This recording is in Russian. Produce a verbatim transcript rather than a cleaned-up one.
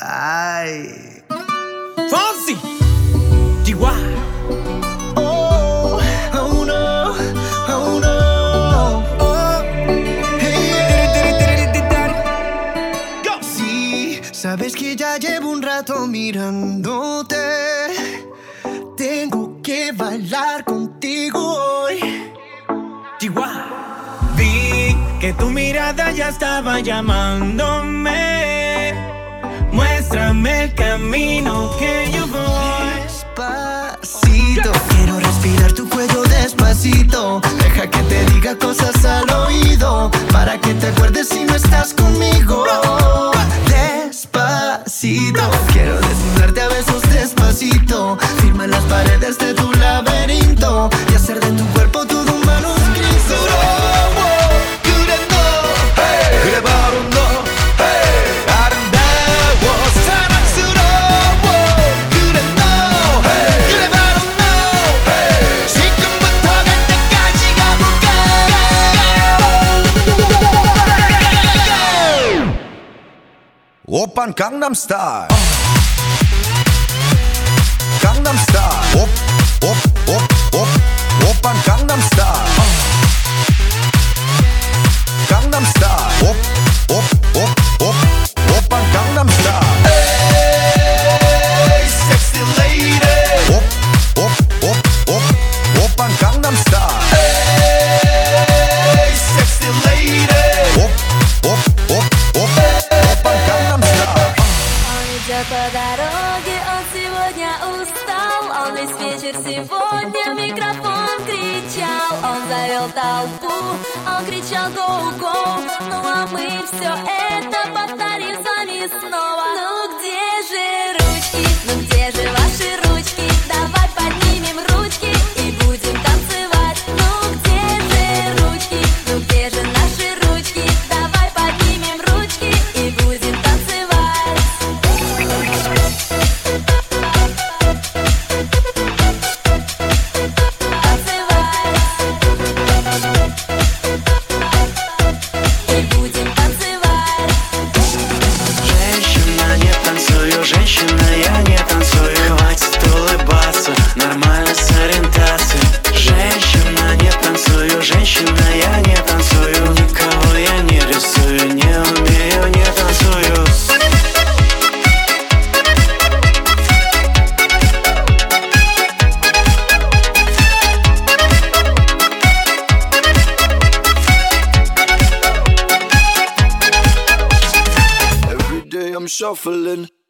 Ay. Fonsi, G Y. Oh, oh no, oh no. Oh, hey, yeah. Sí, sabes que ya llevo un rato mirándote. Tengo que bailar contigo hoy. G Y. Vi que tu mirada ya estaba llamándome. Muéstrame el camino que yo voy. Despacito, quiero respirar tu cuello despacito. Deja que te diga cosas al oído, para que te acuerdes si no estás conmigo. Despacito, quiero desnudarte a besos despacito. Firma las paredes de tu laberinto y hacer de tu cuerpo todo un manuscrito. Oppan Gangnam Style. Gangnam Style. Op, op, op, op. Oppan Gangnam Style. Gangnam Style. Op, op, op, op. Oppan Gangnam Style. Hey, sexy lady. Op, op, op, op. Oppan Gangnam Style. Hey, sexy lady. Op, op, op, op. Oppan Gangnam Style. Идет по дороге, он сегодня устал. Он весь вечер сегодня в микрофон кричал. Он завел толпу, он кричал go-go. Ну а мы все это повторим с вами снова. Ну где же ручки, ну где же ваши ручки? Давай поднимем ручки и будем танцевать. Ну где же ручки, ну где же наши ручки? Давай поднимем ручки и будем танцевать. Женщина, я не танцую. Хватит улыбаться, нормально с ориентацией. Женщина, не танцую. Женщина, я не танцую. Никого я не рисую, не умею, не танцую. Every day I'm shuffling.